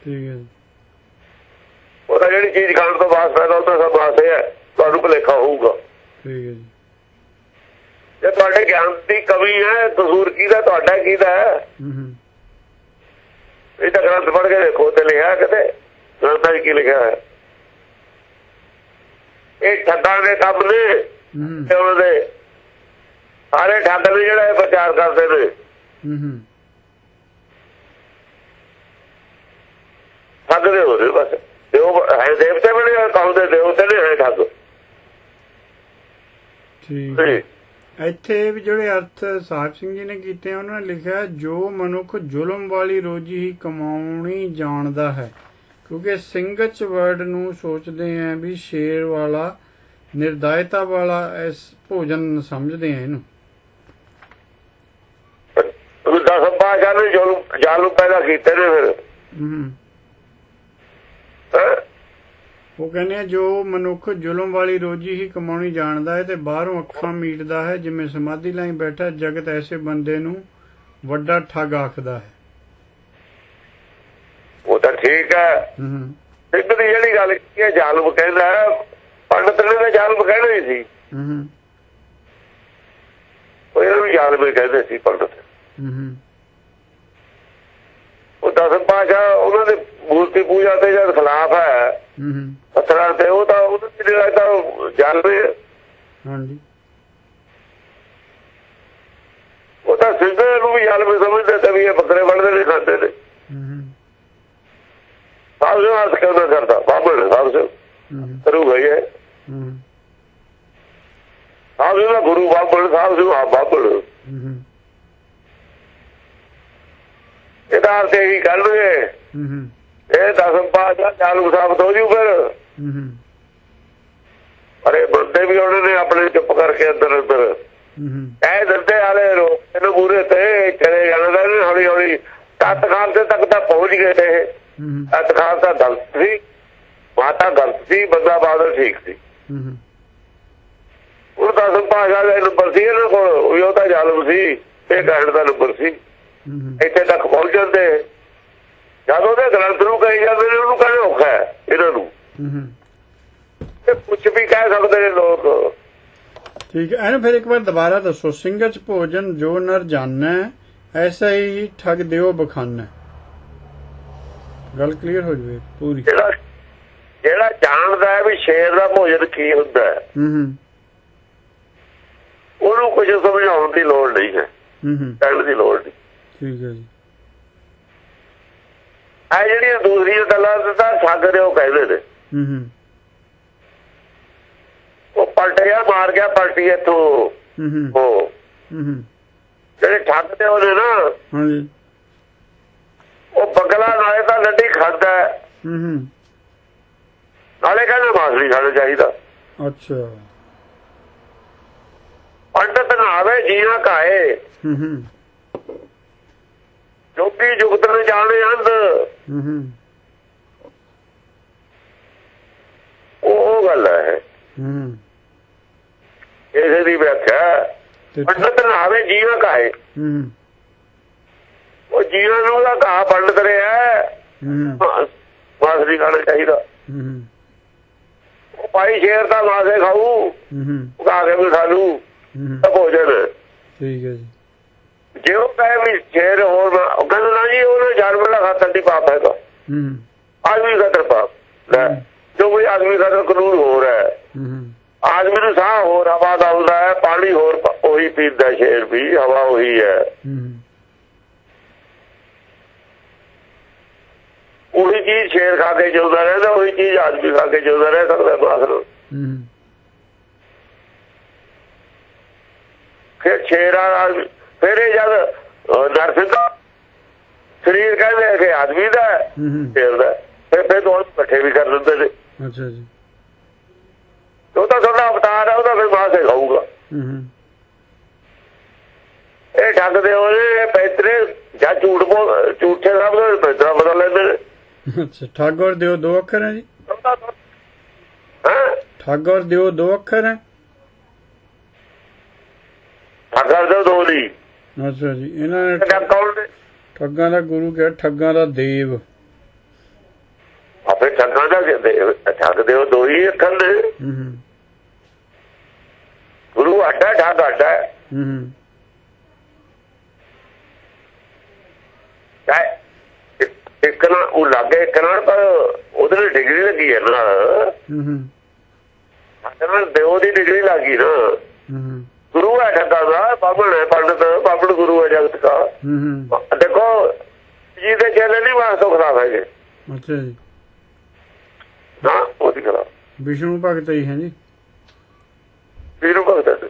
ਉਹਦਾ ਜਿਹੜੀ ਚੀਜ਼ ਖਾਣ ਤੋਂ ਬਾਅਦ ਪੈਦਾ ਹੁੰਦਾ ਸਭ ਮਾਸ ਹੈ, ਤੁਹਾਨੂੰ ਭੁਲੇਖਾ ਹੋਊਗਾ। ਜੇ ਤੁਹਾਡੇ ਗਿਆਨ ਦੀ ਕਮੀ ਹੈ, ਕਸੂਰ ਕਿਹਦਾ? ਤੁਹਾਡਾ ਕਿਹਦਾ ਹੈ? ਇਹ ਤਾਂ ਗ੍ਰੰਥ ਪੜ੍ਹ ਕੇ ਦੇਖੋ ਤੇ ਲਿਖਿਆ, ਕਿਤੇ ਗ੍ਰੰਥਾਂ ਚ ਕੀ ਲਿਖਿਆ ਹੈ? ਇਹ ਠੱਗਾਂ ਦੇ ਕੰਮ ਨੇ, ਉਹਨਾਂ ਦੇ ਸਾਰੇ ਠੱਗ ਨੇ ਜਿਹੜਾ ਇਹ ਪ੍ਰਚਾਰ ਕਰਦੇ ਨੇ। ਠੱਗਦੇ ਹੋ ਰਹੇ ਬਸ। ਦਿਓ ਹੈ ਦੇਵਤੇ ਬਣੇ, ਕਹੋਦੇ ਦੇਵਤੇ ਨੇ, ਹੈ ਠੱਗ। ਇੱਥੇ ਵੀ ਜਿਹੜੇ ਅਰਥ ਸਾਹਿਬ ਸਿੰਘ ਜੀ ਨੇ ਕੀਤੇ, ਉਹਨਾਂ ਨੇ ਲਿਖਿਆ ਜੋ ਮਨੁੱਖ ਜ਼ੁਲਮ ਵਾਲੀ ਰੋਜੀ ਹੀ ਕਮਾਉਣੀ ਜਾਣਦਾ ਹੈ। ਕਿਉਂਕਿ ਸਿੰਘਚ ਵਰਡ ਨੂੰ ਸੋਚਦੇ ਆ ਵੀ ਸ਼ੇਰ ਵਾਲਾ, ਨਿਰਦਾਇਤਾ ਵਾਲਾ ਇਸ ਭੋਜਨ ਸਮਝਦੇ ਆ ਇਹਨੂੰ। ਦਸ ਪਾਸ਼ਾ ਨੇ ਜਾਲੂ ਪੈਦਾ ਕੀਤੇ ਨੇ ਫਿਰ। ਉਹ ਕਹਿੰਦੇ ਆ ਜੋ ਮਨੁੱਖ ਜ਼ੁਲਮ ਵਾਲੀ ਰੋਜੀ ਹੀ ਕਮਾਉਣੀ ਜਾਣਦਾ ਹੈ ਤੇ ਬਾਹਰੋਂ ਅੱਖਾਂ ਮੀਟਦਾ ਹੈ, ਜਿਵੇਂ ਸਮਾਧੀ ਲਾਈ ਬੈਠਾ ਜਗਤ ਐਸੇ ਬੰਦੇ ਨੂੰ ਵੱਡਾ ਠੱਗ ਆਖਦਾ ਹੈ। ਉਹ ਤਾਂ ਠੀਕ ਹੈ। ਸਿੱਧ ਦੀ ਜਿਹੜੀ ਗੱਲ ਕੀਤੀ ਹੈ ਜ਼ਾਲਮ ਕਹਿੰਦਾ, ਪੰਡਤ ਨੇ ਤਾਂ ਜ਼ਾਲਮ ਕਹਿਣਾ ਹੀ ਸੀ। ਉਹ ਇਹਨੂੰ ਜ਼ਾਲਮ ਹੀ ਕਹਿੰਦੇ ਸੀ ਪੰਡਤ। ਉਹ ਦਸ ਪਾਸ਼ਾ ਉਹਨਾਂ ਦੇ ਮੂਰਤੀ ਪੂਜਾ ਤੇ ਜਦ ਖਿਲਾਫ ਹੈ ਪੱਥਰਾਂ ਤੇ, ਉਹ ਤਾਂ ਉਹਨਾਂ ਤਾਂ ਜ਼ਾਲਮ ਹੈ। ਉਹ ਤਾਂ ਸਿੱਧੇ ਨੂੰ ਵੀ ਜ਼ਾਲਮ ਸਮਝਦੇ ਤੇ ਵੀ ਇਹ ਬੱਕਰੇ ਵੱਢਦੇ ਨੇ, ਖਾਂਦੇ ਨੇ। ਸਾਬ ਸਿੰਘ ਹੱਸ ਕਿਉਂ ਨਾ ਕਰਦਾ? ਬਾਬਲ ਸਾਬ ਸਿੰਘ ਕਰੂਗਾ ਹੀ ਹੈ। ਸਾਬ ਸਿੰਘ ਦਾ ਗੁਰੂ ਬਾਬਲ, ਸਾਬ ਸਿੰਘ ਆ ਬਾਬਲ। ਇਹਦਾ ਅਰਥ ਇਹੀ ਕਰਨਗੇ, ਇਹ ਦਸਮ ਪਾਤਸ਼ਾਹ ਜ਼ਾਲਮ ਸਾਬਤ ਹੋ ਜੂ ਫਿਰ। ਪਰ ਇਹ ਬੰਦੇ ਵੀ ਉਹਨਾਂ ਨੇ ਆਪਣੇ ਚੁੱਪ ਕਰਕੇ ਅੰਦਰ ਅੰਦਰ ਇਹ ਦਿੰਦੇ ਵਾਲੇ ਰੋਕ ਇਹਨੂੰ ਮੂਹਰੇ ਤੇ ਚਲੇ ਜਾਣਾ। ਹੌਲੀ ਹੌਲੀ ਤੱਤ ਖਾਲਸੇ ਤੱਕ ਤਾਂ ਪਹੁੰਚ ਗਏ ਇਹ। ਤੱਤ ਖਾਲਸਾ ਗਲਤ ਸੀ, ਮਾਤਾ ਗਲਤ ਸੀ, ਬੰਦਾ ਬਾਦਲ ਠੀਕ ਸੀ। ਉਹ ਦਸ ਭਾਸ਼ਾ ਦਾ ਨੰਬਰ ਸੀ ਇਹਨਾਂ ਕੋਲ, ਉਹ ਤਾਂ ਜ਼ਾਲਮ ਸੀ, ਇਹ ਕਹਿਣ ਦਾ ਨੰਬਰ ਸੀ। ਇੱਥੇ ਤੱਕ ਪਹੁੰਚ ਜਾਂਦੇ ਜਦ ਉਹਦੇ ਗ੍ਰੰਥ ਨੂੰ ਕਹੀ ਜਾਂਦੇ ਨੇ, ਉਹਨੂੰ ਕਹਿੰਦੇ ਔਖਾ ਹੈ ਇਹਨਾਂ ਨੂੰ, ਕੁਛ ਵੀ ਕਹਿ ਸਕਦੇ ਨੇ ਲੋਕ। ਠੀਕ ਹੈ, ਇਹਨੂੰ ਫਿਰ ਇੱਕ ਵਾਰ ਦੁਬਾਰਾ ਦੱਸੋ। ਸਿੰਘਚ ਭੋਜਨ ਜੋ ਨਰ ਜਾਣੈ, ਐਸਾ ਹੀ ਠੱਗ ਦਿਓ ਬਖਾਨੈ। ਗੱਲ ਕਲੀਅਰ ਹੋ ਜਾਵੇ ਪੂਰੀ। ਜਿਹੜਾ ਜਿਹੜਾ ਜਾਣਦਾ ਹੈ ਵੀ ਸ਼ੇਰ ਦਾ ਭੋਜਨ ਕੀ ਹੁੰਦਾ ਹੈ, ਉਹਨੂੰ ਕੁਝ ਸਮਝਾਉਣ ਦੀ ਲੋੜ ਨਹੀਂ ਹੈ, ਕਹਿਣ ਦੀ ਲੋੜ ਨਹੀਂ। ਠੀਕ ਹੈ ਜੀ। ਇਹ ਜਿਹੜੀਆਂ ਦੂਸਰੀਆਂ ਗੱਲਾਂ ਤਾਂ ਠੱਗ ਦਿਓ ਕਹਿੰਦੇ ਨੇ, ਉਹ ਪਲਟ ਗਿਆ, ਮਾਰ ਗਿਆ ਪਲਟੀ ਇੱਥੋਂ। ਉਹ ਜਿਹੜੇ ਠੱਗ ਦਿਓ ਨੇ ਨਾ, ਉਹ ਬਗਲਾ ਨਾਲੇ ਤਾਂ ਲੱਡੀ ਖਾਂਦਾ, ਨਾਲੇ ਕਹਿੰਦੇ ਮਾਸ ਨਹੀਂ ਖਾਣਾ ਚਾਹੀਦਾ। ਅੱਛਾ। ਪੰਡਤ ਨਾਵੇ ਜੀਣਾ ਕਾਏ, ਜੋਗੀ ਜੁਗਤ ਨੂੰ ਜਾਣੇ ਅੰਧ। ਉਹ ਗੱਲ ਹੈ, ਇਸੇ ਦੀ ਵਿਆਖਿਆ ਪੰਡਤ ਨਾਵੇ ਜੀਣਾ ਕਾਏ। ਉਹ ਜੀਵਨ ਨੂੰ ਦਾ ਘਾਹ ਪੰਡਤ ਰਿਹਾ, ਮਾਸ ਨਹੀਂ ਖਾਣਾ ਚਾਹੀਦਾ। ਉਹ ਭਾਈ ਸ਼ੇਰ ਦਾ ਮਾਸੇ ਖਾਊ, ਖਾ ਕੇ ਵੀ ਖਾ ਲੂ ਭੋਜਨ। ਠੀਕ ਹੈ ਜੀ। ਜੇ ਉਹ ਕਹੇ ਵੀ ਸ਼ੇਰ ਹੋਰ ਕਹਿੰਦਾ ਨਾ ਜੀ, ਉਹਨੇ ਜਾਨਵਰ ਦਾ ਖਾਤਰ ਦੀ ਪਾਪ ਹੈਗਾ, ਆਦਮੀ ਖਾਤਰ ਪਾਪ ਲੈ, ਜੋ ਕੋਈ ਆਦਮੀ ਖਾਤਰ ਕਾਨੂੰਨ ਹੋਰ ਹੈ। ਆਦਮੀ ਨੂੰ ਸਾਹ ਹੋਰ ਹਵਾ ਦਾ ਹੁੰਦਾ ਹੈ, ਪਾਣੀ ਹੋਰ ਉਹੀ ਪੀਂਦਾ, ਸ਼ੇਰ ਵੀ ਹਵਾ ਉਹੀ ਹੈ। ਉਹੀ ਚੀਜ਼ ਸ਼ੇਰ ਖਾ ਕੇ ਜਿਉਂਦਾ ਰਹਿੰਦਾ, ਉਹੀ ਚੀਜ਼ ਆਦਮੀ ਖਾ ਕੇ ਜਿਉਂਦਾ ਰਹਿ ਸਕਦਾ ਮਾਸ ਨੂੰ। ਫਿਰ ਸ਼ੇਰਾਂ ਆਦਮੀ, ਫਿਰ ਇਹ ਜਦ ਨਰਸਿੰਘ ਸਰੀਰ ਕਹਿੰਦੇ ਕਿ ਆਦਮੀ ਦਾ ਸ਼ੇਰ ਦਾ, ਫਿਰ ਫਿਰ ਦੋਨੋਂ ਇਕੱਠੇ ਵੀ ਕਰ ਦਿੰਦੇ ਨੇ। ਅੱਛਾ ਜੀ। ਉਹ ਤਾਂ ਤੁਹਾਡਾ ਅਵਤਾਰ ਹੈ, ਉਹਦਾ ਫਿਰ ਮਾਸ ਹੀ ਖਾਊਗਾ। ਇਹ ਠੱਗਦੇ ਹੋਏ ਪੈਤਰੇ ਜਾਂ ਝੂਠ ਬੋਲ, ਝੂਠੇ ਸਾਹਮਣੇ ਪੈਤਰਾ ਬਦਲ ਲੈਂਦੇ ਨੇ। ਅੱਛਾ। ਠੱਗ ਔਰ ਦਿਓ ਦੋ ਅੱਖਰ ਹੈ ਜੀ। ਠੱਗ ਔਰ ਦਿਓ ਦੋ ਅੱਖਰ ਹੈ। ਠੱਗਾਂ ਦੇ ਦੋ ਨਹੀਂ। ਅੱਛਾ ਜੀ। ਇਹਨਾਂ ਨੇ ਠੱਗਾਂ ਦਾ ਗੁਰੂ ਕਿਹਾ, ਠੱਗਾਂ ਦਾ ਦੇਵ। ਆਪੇ ਠੱਗਾਂ ਦਾ ਠੱਗ ਦਿਓ ਦੋ ਹੀ ਅੱਖਰ ਨੇ। ਗੁਰੂ ਆਡਾ, ਠੱਗ ਆਡਾ। ਇੱਕ ਨਾ ਉਹ ਲਾਗੇ, ਇੱਕ ਨਾਲ ਪਰ ਉਹਦੇ ਨਾਲ ਡਿਗਰੀ ਲੱਗੀ ਹੈ ਨਾਲ, ਦਿਓ ਦੀ ਡਿਗਰੀ ਲੱਗੀ ਨਾ। ਗੁਰੂ ਹੈ ਠੱਗਾ ਦਾ, ਬਾਬਣ ਹੈ ਪੰਡਤ, ਬਾਬਣ ਗੁਰੂ ਹੈ ਜਗਤ ਦਾ। ਦੇਖੋ ਜੀ ਦੇ ਚੇਲੇ ਨਹੀਂ ਮਾਸ ਤੋਂ ਖਰਾਬ ਹੈਗੇ। ਅੱਛਾ ਜੀ। ਨਾ ਉਹਦੀ ਖਰਾਬ ਵਿਸ਼ਨੂੰ ਭਗਤ ਹੀ ਹੈ ਜੀ। ਵਿਸ਼ਨੂੰ ਭਗਤ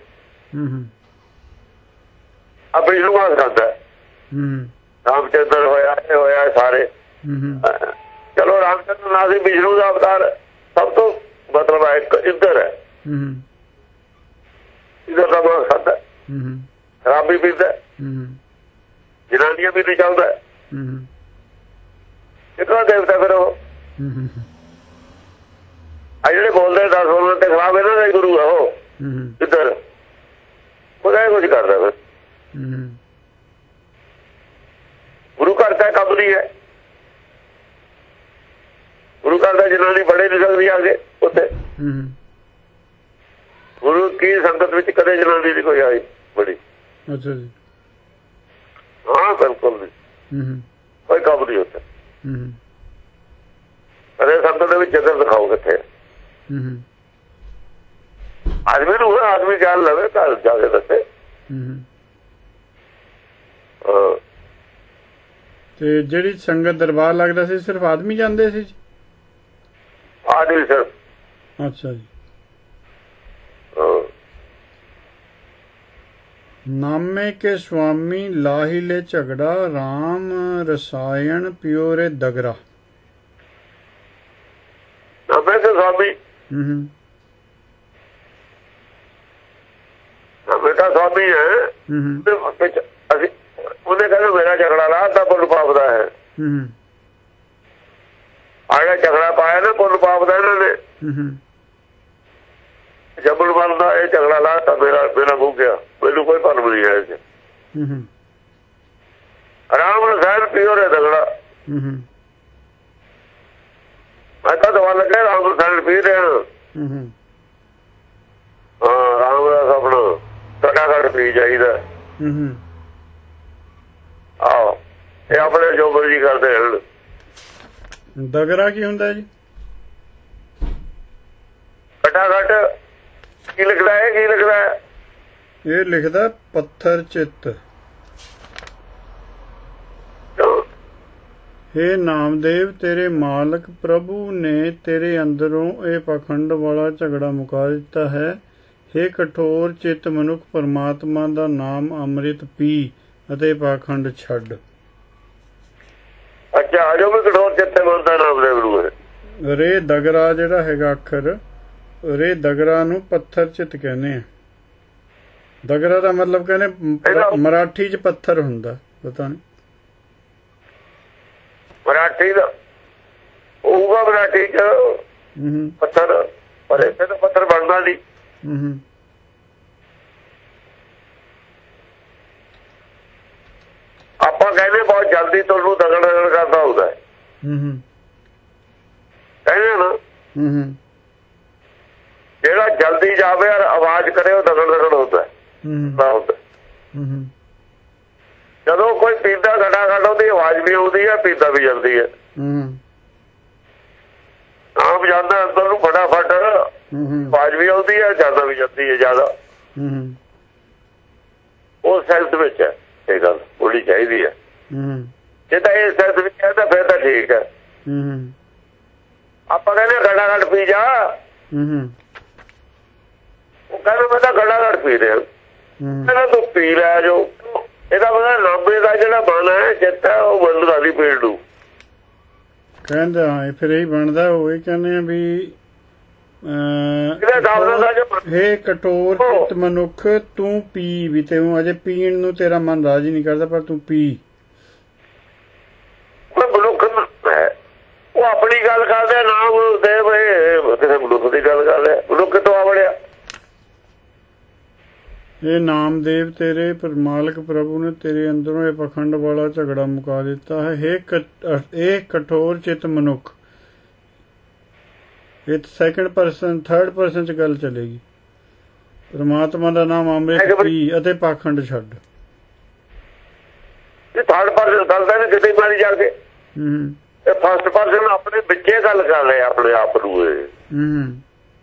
ਆ, ਵਿਸ਼ਨੂੰ ਮਾਸ ਖਾਂਦਾ। ਰਾਮਚੰਦਰ ਹੋਇਆ, ਇਹ ਹੋਇਆ ਸਾਰੇ। ਚਲੋ ਰਾਮਚੰਦਰ ਨਾ ਸੀ, ਵਿਸ਼ਨੂੰ ਦਾ ਅਵਤਾਰ ਸਭ ਤੋਂ ਮਤਲਬ ਹੈ ਇੱਧਰ ਹੈ, ਇੱਧਰ ਦਾ ਮਾਸ ਖਾਂਦਾ। ਸ਼ਰਾਬ ਵੀ ਪੀਂਦਾ, ਜਨਾਨੀਆਂ ਵੀ ਨਹੀਂ ਚੱਲਦਾ। ਕਿੰਨਾ ਦੇਵਤਾ ਫਿਰ ਉਹ ਆ ਜਿਹੜੇ ਬੋਲਦੇ ਦਸ ਬੋਲਣ ਤੇ ਖਰਾਬ, ਇਹਨਾਂ ਦਾ ਗੁਰੂ ਆ ਉਹ। ਇੱਧਰ ਉਹਦਾ ਕੁਝ ਕਰਦਾ ਫਿਰ। ਗੁਰੂ ਘਰ ਦਾ ਕੰਮ ਨਹੀਂ ਹੈ। ਗੁਰੂ ਘਰ ਦਾ ਜਨਾਨੀ ਬੜੇ ਨਹੀਂ ਸਕਦੀ ਆਗੇ ਉੱਥੇ। ਗੁਰੂ ਕੀ ਸੰਗਤ ਵਿੱਚ ਕਦੇ ਜਨਾਨੀ ਨਹੀਂ ਕੋਈ ਆਈ ਬੜੀ। ਅੱਛਾ ਜੀ। ਹਾਂ ਬਿਲਕੁਲ ਨਹੀਂ, ਕੋਈ ਕੰਮ ਨਹੀਂ ਉੱਥੇ। ਅਰੇ ਸੰਗਤ ਦੇ ਵਿੱਚ ਜਗਰ ਦਿਖਾਓ ਕਿੱਥੇ। ਆਦਮੀ ਨੂੰ ਆਦਮੀ ਗੱਲ ਲਵੇ ਘਰ ਜਾ ਕੇ ਦੱਸੇ। ਤੇ ਜਿਹੜੀ ਸੰਗਤ ਦਰਬਾਰ ਲੱਗਦਾ ਸੀ, ਸਿਰਫ ਆਦਮੀ ਜਾਂਦੇ ਸੀ? ਆਦਮੀ ਸਿਰਫ। ਅੱਛਾ ਜੀ। ਨਾਮੇ ਕੇ ਸੁਆਮੀ ਲਾਹੀ ਲੈ ਝਗੜਾ, ਰਾਮ ਰਸਾਇਣ ਪਿਓ ਰੇ ਦਗਰਾ। ਨਾਮੇ ਕੇ ਸੁਆਮੀ, ਨਾਮੇ ਦਾ ਸੁਆਮੀ ਹੈ। ਅਸੀਂ ਉਹਨੇ ਕਹਿੰਦਾ ਮੇਰਾ ਝਗੜਾ ਲਾ ਤਾਂ ਪੁੰਨ ਪਾਪ ਦਾ ਹੈ। ਆਹ ਝਗੜਾ ਪਾਇਆ ਨਾ ਪੁੰਨ ਪਾਪ ਦਾ ਇਹਨਾਂ ਨੇ। ਜੰਮਣ ਮਰਦਾ ਇਹ ਝਗੜਾ ਲਾ ਤਾਂ ਮੇਰਾ ਮੇਰਾ ਮੂੰਹ ਗਿਆ, ਮੈਨੂੰ ਕੋਈ ਭਰਮ ਨਹੀਂ ਹੈ ਇਸ ਆਰਾਮ ਰਸਾਇਣ ਪੀਓ ਰੇ ਤਗੜਾ। ਮੈਂ ਤਾਂ ਦਵਾ ਲੱਗੇ ਰਾਮ ਰਸਾਇਣ ਪੀ ਰਿਹਾ। ਹਾਂ ਰਾਮ ਦਾ ਆਪਣਾ ਘਟਾਘਟ ਪੀ ਜਾਈਦਾ। ਆਹੋ ਇਹ ਆਪਣੇ ਜੋ ਮਰਜ਼ੀ ਕਰਦੇ ਹਨ। ਦਗਰਾ ਕੀ ਹੁੰਦਾ ਜੀ? ਘਟਾਘਟ ਕੀ ਲਿਖਦਾ ਹੈ? ਕੀ ਲਿਖਦਾ ਹੈ? ਇਹ ਲਿਖਦਾ ਪੱਥਰ ਚਿੱਤ। ਹੇ ਨਾਮਦੇਵ, ਤੇਰੇ ਮਾਲਕ ਪ੍ਰਭੂ ਨੇ ਤੇਰੇ ਅੰਦਰੋਂ ਇਹ ਪਾਖੰਡ ਵਾਲਾ ਝਗੜਾ ਮੁਕਾ ਦਿੱਤਾ ਹੈ। ਹੇ ਕਠੋਰ ਚਿੱਤ ਮਨੁੱਖ, ਪਰਮਾਤਮਾ ਦਾ ਨਾਮ ਅੰਮ੍ਰਿਤ ਪੀ ਅਤੇ ਪਾਖੰਡ ਛੱਡ। ਅੱਛਾ ਅਜੋ ਵੀ ਕਠੋਰ ਚਿੱਤ ਮੰਨਦਾ ਨਾਮਦੇਵ ਨੂੰ। ਰੇ ਦਗਰਾ ਜਿਹੜਾ ਹੈਗਾ ਅੱਖਰ, ਰੇ ਦਗਰਾ ਨੂੰ ਪੱਥਰ ਚਿੱਤ ਕਹਿੰਦੇ ਆ। ਦਗਰਾ ਦਾ ਮਤਲਬ ਕਹਿੰਦੇ ਮਰਾਠੀ ਚ ਪੱਥਰ ਹੁੰਦਾ, ਪਤਾ ਨਹੀਂ ਮਰਾਠੀ ਦਾ ਹੋਊਗਾ। ਮਰਾਠੀ ਚ ਪੱਥਰ, ਪਰ ਇੱਥੇ ਤਾਂ ਪੱਥਰ ਬਣਦਾ ਨਹੀਂ। ਆਪਾਂ ਕਹਿੰਦੇ ਬਹੁਤ ਜਲਦੀ ਤੁਹਾਨੂੰ ਦਗੜ ਦਗੜ ਕਰਦਾ ਹੁੰਦਾ ਹੈ, ਕਹਿੰਦੇ ਨਾ। ਜਿਹੜਾ ਜਲਦੀ ਜਾਵੇ ਔਰ ਆਵਾਜ਼ ਕਰੇ ਉਹ ਦਗੜ ਦਗੜ ਹੁੰਦਾ ਹੁੰਦਾ। ਜਦੋਂ ਕੋਈ ਪੀਂਦਾ ਗੜਾ ਗੜ ਉਹਦੀ ਆਵਾਜ਼ ਵੀ ਆਉਂਦੀ ਹੈ, ਪੀਂਦਾ ਵੀ ਜਲਦੀ ਹੈ। ਆਪ ਜਾਂਦਾ ਅੰਦਰ ਨੂੰ ਫਟਾਫਟ ਆਵਾਜ਼ ਵੀ ਆਉਂਦੀ ਹੈ, ਜਾਂਦਾ ਵੀ ਜਾਂਦੀ ਹੈ ਜ਼ਿਆਦਾ। ਉਹ ਸੈਂਸ ਵਿੱਚ ਹੈ ਇਹ ਗੱਲ ਹੋਣੀ ਚਾਹੀਦੀ ਹੈ। ਜੇ ਤਾਂ ਇਹ ਸੈਂਸ ਵਿੱਚ ਹੈ ਤਾਂ ਫਿਰ ਤਾਂ ਠੀਕ ਹੈ। ਆਪਾਂ ਕਹਿੰਦੇ ਗੜਾ ਗੜ ਪੀ ਜਾ, ਉਹ ਕਹਿੰਦਾ ਮੈਂ ਤਾਂ ਗੜਾ ਗੜ ਪੀ ਰਿਹਾ। ਕਹਿੰਦਾ ਤੂੰ ਪੀ ਲੈ ਜੋ। ਇਹਦਾ ਮਤਲਬ ਨਾਭੇ ਦਾ ਜਿਹੜਾ ਮਨ ਹੈ ਚਿੱਤ ਹੈ ਉਹ ਬੰਦਦਾ ਨਹੀਂ ਪੀਣ ਨੂੰ ਕਹਿੰਦਾ। ਫਿਰ ਇਹੀ ਬਣਦਾ। ਉਹ ਇਹ ਕਹਿੰਦੇ ਆ ਵੀ ਹੇ ਕਠੋਰ ਚਿੱਤ ਮਨੁੱਖ, ਤੂੰ ਪੀ ਵੀ। ਤੈਨੂੰ ਅਜੇ ਪੀਣ ਨੂੰ ਤੇਰਾ ਮਨ ਰਾਜੀ ਨਹੀਂ ਕਰਦਾ, ਪਰ ਤੂੰ ਪੀ। ਮਨੁੱਖ ਉਹ ਆਪਣੀ ਗੱਲ ਕਰਦੇ ਨਾਮ ਦੇਵ, ਕਿਸੇ ਮਨੁੱਖ ਦੀ ਗੱਲ ਕਰਦੇ। ਮਨੁੱਖ ਕਿੱਥੋਂ ਆ ਵੜਿਆ? ਇਹ ਨਾਮਦੇਵ, ਤੇਰੇ ਮਾਲਕ ਪ੍ਰਭੂ ਨੇ ਤੇਰੇ ਅੰਦਰੋਂ ਇਹ ਪਖੰਡ ਵਾਲਾ ਝਗੜਾ ਮੁਕਾ ਦਿੱਤਾ ਹੈ। ਇਹ ਕਠੋਰ ਚਿੱਤ ਮਨੁੱਖ। ਇਹ ਸੈਕਿੰਡ ਪਰਸਨ ਥਰਡ ਪਰਸਨ ਚ ਗੱਲ ਚਲੇਗੀ। ਪਰਮਾਤਮਾ ਦਾ ਨਾਮ ਅੰਮ੍ਰਿਤ ਪੀ ਅਤੇ ਪਾਖੰਡ ਛੱਡ। ਥਰਡ ਪਰਸਨ ਗੱਲ ਤਾਂ ਕਿਤੇ ਮਾਰੀ ਜਾ ਕੇ ਇਹ ਫਸਟ ਪਰਸਨ ਆਪਣੇ ਵਿੱਚੇ ਗੱਲ ਕਰ ਰਿਹਾ ਆਪਣੇ ਆਪ ਨੂੰ। ਇਹ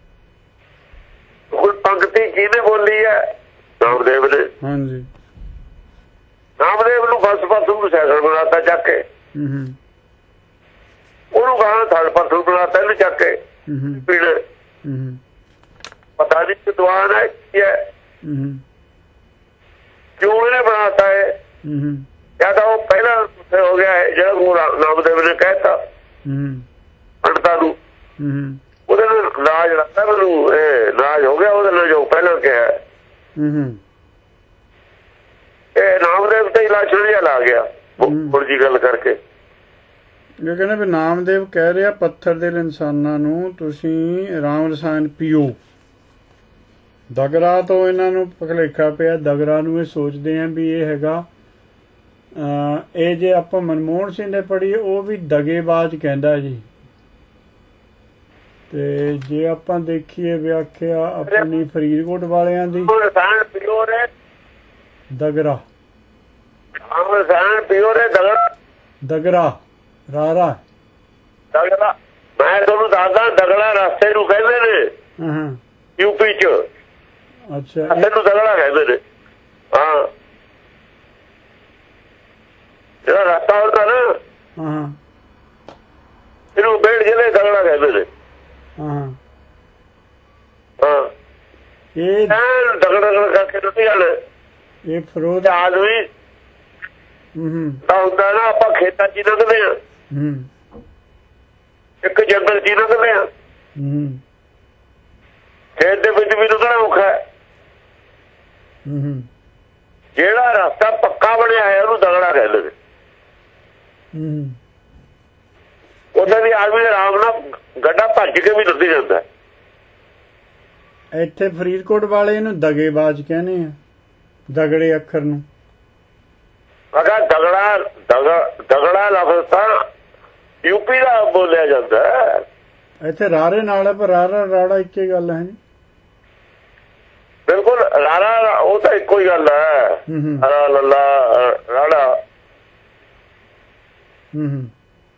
ਹੁਣ ਪੰਕਤੀ ਕਿਹਨੇ ਬੋਲੀ ਹੈ? ਨਾਮਦੇਵ ਨੇ। ਹਾਂਜੀ ਨਾਮਦੇਵ ਨੂੰ ਫਸਟ ਪਰਸਨ ਨੂੰ ਸੈਕੰਡ ਬਣਾਤਾ ਚੱਕ ਕੇ, ਉਹਨੂੰ ਕਹਾਂ ਥਰਡ ਪਰਸਨ ਬਣਾਤਾ ਇਹਨੂੰ ਚੱਕ ਕੇ। ਪਤਾ ਨਹੀਂ ਵਿਦਵਾਨ ਹੈ ਕੀ ਹੈ, ਕਿਉਂ ਇਹਨੇ ਬਣਾਤਾ ਹੈ? ਜਾਂ ਤਾਂ ਉਹ ਪਹਿਲਾਂ ਹੋ ਗਿਆ ਹੈ ਜਿਹੜਾ ਨਾਮਦੇਵ ਨੇ ਕਹਿਤਾ ਪੰਡਤਾਂ ਨੂੰ, ਉਹਦੇ ਨਾਲ ਨਾਜ ਲੱਗਦਾ ਮੈਨੂੰ। ਇਹ ਨਾਜ ਹੋ ਗਿਆ ਉਹਦੇ ਨਾਲ ਜੋ ਪਹਿਲਾਂ ਕਿਹਾ। ਇਹ ਨਾਮਦੇਵ ਤੇ ਇਲਾਸ਼ਣ ਜਿਹਾ ਲਾ ਗਿਆ ਹੁਣ ਜੀ ਗੱਲ ਕਰਕੇ। ਇਹ ਕਹਿੰਦੇ ਵੀ ਨਾਮਦੇਵ ਕਹਿ ਰਿਹਾ ਪੱਥਰ ਦੇ ਇਨਸਾਨਾਂ ਨੂੰ ਤੁਸੀਂ ਰਾਮ ਰਸਾਇਣ ਪੀਓ। ਦਗਰਾ ਤੋਂ ਇਹਨਾਂ ਨੂੰ ਭੁਲੇਖਾ ਪਿਆ। ਦਗਰਾ ਨੂੰ ਇਹ ਸੋਚਦੇ ਆ ਵੀ ਇਹ ਹੈਗਾ ਇਹ ਜੇ ਆਪਾਂ ਮਨਮੋਹਨ ਸਿੰਘ ਨੇ ਪੜ੍ਹੀ ਉਹ ਵੀ ਦਗੇਬਾਜ਼ ਕਹਿੰਦਾ ਜੀ। ਤੇ ਜੇ ਆਪਾਂ ਦੇਖੀਏ ਵਿਆਖਿਆ ਆਪਣੀ ਫਰੀਦਕੋਟ ਵਾਲਿਆਂ ਦੀ, ਦਗਰਾ ਦਗਰਾ ਰਾਰਾ ਦਗੜਾ। ਮੈਂ ਤੁਹਾਨੂੰ ਦੱਸਦਾ ਦਗੜਾ ਰਸਤੇ ਨੂੰ ਕਹਿੰਦੇ ਨੇ ਯੂਪੀ ਚ। ਅੱਛਾ ਇਹਨੂੰ ਦਗੜਾ ਕਹਿੰਦੇ ਨੇ। ਹਾਂ ਜਿਹੜਾ ਰਸਤਾ ਹੁੰਦਾ ਨਾ ਇਹਨੂੰ ਬੇੜ ਜ਼ਿਲ੍ਹੇ ਦਗੜਾ ਕਹਿੰਦੇ ਨੇ। ਹਾਂ ਹਾਂ ਇਹ ਦਗੜ ਦਗੜ ਕਰਕੇ ਤੁਸੀਂ ਗੱਲ ਇਹ ਫਰੋਦ ਆਦਮੀ ਤਾਂ ਹੁੰਦਾ ਨਾ। ਆਪਾਂ ਖੇਤਾਂ ਚ ਲੰਘਦੇ ਹਾਂ, ਇੱਕ ਜੰਗਲ ਚ ਲੰਘਦੇ ਹਾਂ, ਖੇਤ ਦੇ ਵਿੱਚ ਵੀ ਲੰਘਣਾ ਔਖਾ ਹੈ। ਜਿਹੜਾ ਰਸਤਾ ਪੱਕਾ ਬਣਿਆ ਹੈ ਉਹਨੂੰ ਦਗੜਾ ਕਹਿੰਦੇ ਨੇ। ਉਹਦੇ ਵੀ ਆਦਮੀ ਆਰਾਮ ਨਾਲ ਗੱਡਾ ਭੱਜ ਕੇ ਵੀ ਲੰਘ ਜਾਂਦਾ। ਇੱਥੇ ਫਰੀਦਕੋਟ ਵਾਲੇ ਇਹਨੂੰ ਦਗੇਬਾਜ਼ ਕਹਿੰਦੇ ਆ, ਦਗੜੇ ਅੱਖਰ ਨੂੰ। ਅਗਾ ਦਗੜਾ ਦਗੜਾ ਲਫ਼ਜ਼ ਤਾਂ ਯੂਪੀ ਦਾ ਬੋਲਿਆ ਜਾਂਦਾ ਹੈ। ਇੱਥੇ ਰਾਰੇ ਨਾਲ ਹੈ, ਪਰ ਰਾਰਾ ਰਾੜਾ ਇੱਕ ਹੀ ਗੱਲ ਹੈ ਜੀ। ਬਿਲਕੁਲ, ਰਾਰਾ ਉਹ ਤਾਂ ਇੱਕੋ ਹੀ ਗੱਲ ਹੈ। ਹਰਾ ਲੱਲਾ ਰਾੜਾ। ਹੂੰ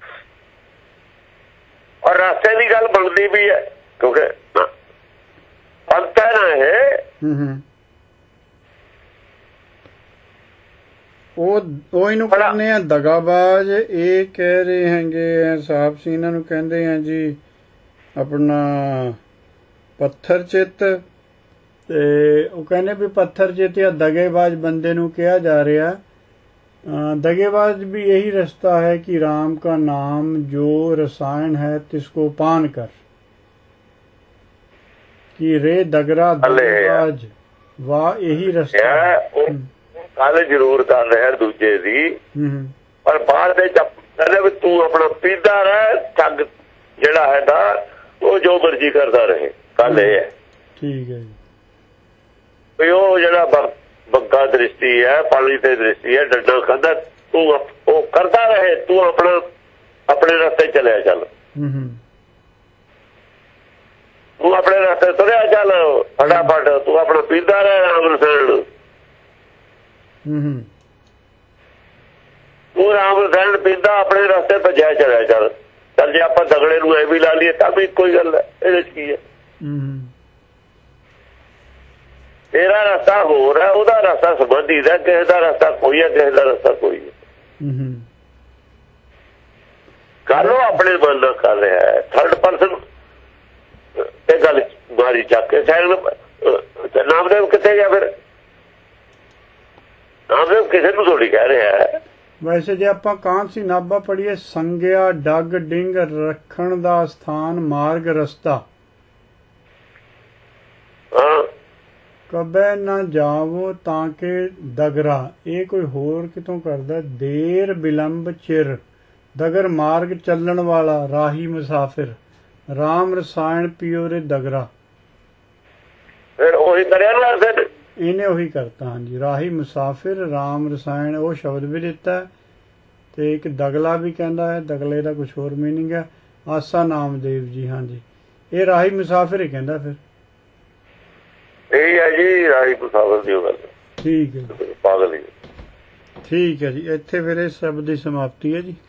ਔਰ ਰਸਤੇ ਦੀ ਗੱਲ ਬਣਦੀ ਵੀ ਹੈ, ਕਿਉਂਕਿ ਪੰਥ ਹੈ ਨਾ ਇਹ। ਹੂੰ ਉਹ ਉਹ ਇਹਨੂੰ ਕਹਿੰਦੇ ਆ ਦਗਾਬਾਜ਼। ਇਹ ਕਹਿ ਰਹੇ ਹੈਗੇ ਸਾਹਿਬ ਸਿੰਘ ਇਹਨਾਂ ਨੂੰ ਕਹਿੰਦੇ ਆ ਜੀ ਆਪਣਾ ਪੱਥਰ ਚਿੱਤ। ਤੇ ਉਹ ਕਹਿੰਦੇ ਵੀ ਪੱਥਰ ਚਿੱਤ ਜਾਂ ਦਗੇਬਾਜ਼ ਬੰਦੇ ਨੂੰ ਕਿਹਾ ਜਾ ਰਿਹਾ। दगेबाज भी यही रास्ता है कि राम का नाम जो रसायन है तिसको पान कर, कि रे दगरा दगेबाज वाह यही रास्ता है। ਗੱਲ ਜ਼ਰੂਰ ਕਰ ਰਿਹਾ ਦੂਜੇ ਦੀ, ਪਰ ਬਾਅਦ ਵਿੱਚ ਕਹਿੰਦੇ ਵੀ ਤੂੰ ਆਪਣਾ ਪੀਂਦਾ ਰਹਿ, ਠੱਗ ਜਿਹੜਾ ਹੈਗਾ ਉਹ ਜੋ ਮਰਜ਼ੀ ਕਰਦਾ ਰਹੇ। ਗੱਲ ਇਹ ਹੈ। ਠੀਕ ਹੈ ਜੀ। ਵੀ ਉਹ ਜਿਹੜਾ ਬੱਗਾ ਦ੍ਰਿਸ਼ਟੀ ਹੈ, ਪਾਣੀ ਤੇ ਦ੍ਰਿਸ਼ਟੀ ਹੈ, ਡੰਡਾ ਖਾਂਦਾ, ਤੂੰ ਉਹ ਕਰਦਾ ਰਹੇ, ਤੂੰ ਆਪਣਾ ਆਪਣੇ ਰਸਤੇ ਚਲਿਆ ਚੱਲ। ਤੂੰ ਆਪਣੇ ਰਸਤੇ ਤੁਰਿਆ ਚੱਲ ਫਟਾਫਟ, ਤੂੰ ਆਪਣਾ ਪੀਂਦਾ ਰਹੇ ਰਾਮ ਰਸਾਇਣ। ਤੂੰ ਰਾਮ ਰਸਾਇਣ ਪੀਂਦਾ ਆਪਣੇ ਰਸਤੇ ਭੱਜਿਆ ਚਲਿਆ ਚੱਲ। ਚੱਲ ਜੇ ਆਪਾਂ ਦਗੜੇ ਨੂੰ ਐ ਵੀ ਲਾ ਲਈਏ ਤਾਂ ਵੀ ਕੋਈ ਗੱਲ ਹੈ, ਇਹਦੇ ਚ ਕੀ ਹੈ। ਤੇਰਾ ਰਸਤਾ ਹੋਰ ਹੈ, ਉਹਦਾ ਰਸਤਾ ਸੰਬੰਧੀ ਦਾ, ਕਿਸੇ ਦਾ ਰਸਤਾ ਕੋਈ ਹੈ, ਕਿਸੇ ਦਾ ਰਸਤਾ ਕੋਈ ਹੈ। ਕਰ ਲੋ ਆਪਣੇ ਮਨ ਨਾਲ ਕਰ ਰਿਹਾ ਹੈ। ਥਰਡ ਪਰਸਨ ਇਹ ਗੱਲ ਮਾਰੀ ਚੱਕ ਕੇ ਸਾਈਡ। ਨਾਮਦੇਵ ਕਿੱਥੇ ਗਿਆ ਫਿਰ? ਨਾਮਦੇਵ ਕਿਸੇ ਨੂੰ ਥੋੜੀ ਕਹਿ ਰਿਹਾ ਹੈ। ਵੈਸੇ ਜੇ ਆਪਾਂ ਕਾਂਸੀ ਨਾਭਾ ਪੜੀਏ, ਸੰਗਿਆ ਡੱਗ ਡਿੰਗ ਰੱਖਣ ਦਾ ਸਥਾਨ ਮਾਰਗ ਰਸਤਾ, ਕਬੈ ਨਾ ਜਾਵੋ ਤਾਂ ਕਿ ਦਗਰਾ। ਇਹ ਕੋਈ ਹੋਰ ਕਿਤੋਂ ਕਰਦਾ। ਦੇਰ ਬਿਲੰਬ ਚਿਰ ਦਗਰ ਮਾਰਗ ਚੱਲਣ ਵਾਲਾ, ਰਾਹੀ ਮੁਸਾਫਿਰ ਰਾਮ ਰਸਾਇਣ ਪੀਓ ਰੇ ਦਗਰਾ। ਫਿਰ ਉਹੀ ਕਰਿਆ ਨਾ ਫਿਰ ਇਹਨੇ ਉਹੀ ਕਰਤਾ। ਹਾਂਜੀ, ਰਾਹੀ ਮੁਸਾਫਿਰ ਰਾਮ ਰਸਾਇਣ ਉਹ ਸ਼ਬਦ ਵੀ ਦਿੱਤਾ, ਤੇ ਇੱਕ ਦਗਲਾ ਵੀ ਕਹਿੰਦਾ ਹੈ। ਦਗਲੇ ਦਾ ਕੁਛ ਹੋਰ ਮੀਨਿੰਗ ਹੈ। ਆਸਾ ਨਾਮਦੇਵ ਜੀ। ਹਾਂਜੀ, ਇਹ ਰਾਹੀ ਮੁਸਾਫਿਰ ਹੀ ਕਹਿੰਦਾ ਫਿਰ। ਇਹੀ ਹੈ ਜੀ ਰਾਹੀ ਮੁਸਾਫਿਰ ਦੀ ਗੱਲ। ਠੀਕ ਹੈ, ਪਾਗਲ ਹੀ। ਠੀਕ ਹੈ ਜੀ। ਇੱਥੇ ਫਿਰ ਇਸ ਸ਼ਬਦ ਦੀ ਸਮਾਪਤੀ ਹੈ ਜੀ।